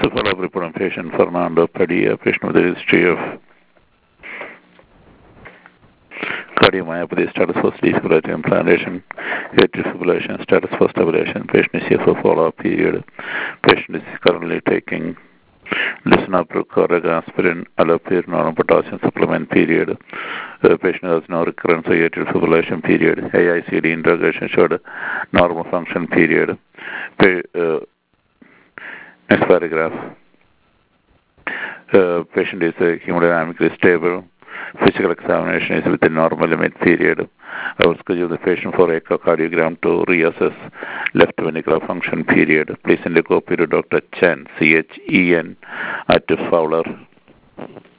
So follow-up report on patient Fernando Padilla, patient with a history of cardiomyopathy, status for defibrillator implantation, atrial fibrillation, status for stabilization. Patient is here for follow-up period. Patient is currently taking lisinopril, Coreg, aspirin, allopurinol, normal potassium supplement period. Patient has no recurrence of atrial fibrillation period. AICD interrogation showed normal function period. Next paragraph. Patient is hemodynamically stable. Physical examination is within normal limit period. I will schedule the patient for echocardiogram to reassess left ventricular function period. Please send a copy to Dr. Chen, Chen, at Fowler.